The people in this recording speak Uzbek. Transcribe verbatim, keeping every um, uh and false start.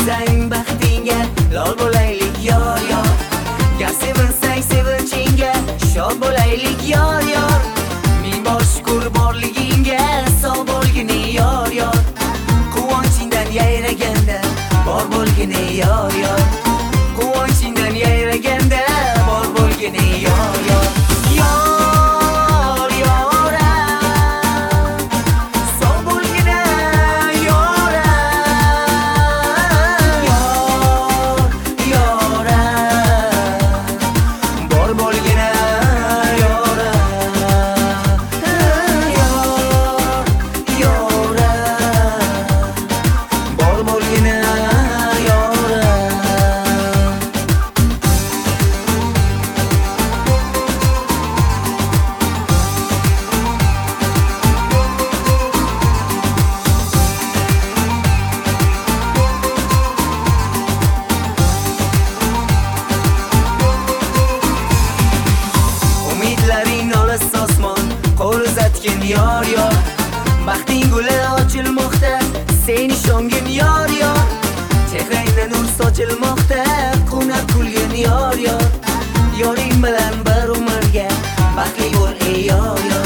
Sevinsang baxtingga lol bo'laylik yor yor. Gar sevinsang sevinchingga shod bo'laylik yor yor. Ming bor shukr borligingga sog' bo'lgini yor yor. Quvonchingdan yayraganda bor bo'lgini yor yor. Quvonchingdan yayraganda bor bo'lgini yor yor. Yor yor sog' bo'lgini yor yor yor bor bo'lgini yor yor yor bor bo'lgini yor. Umidlaring olis osmon qo'l uzatgin yor yor. Baxting guli ochilmoqda sen ishongin yor yor. Chehrangda nur sochilmoqda qunab kulgin yor yor. Yoring bilan bir umrga baxtli bo'l ey yor yor.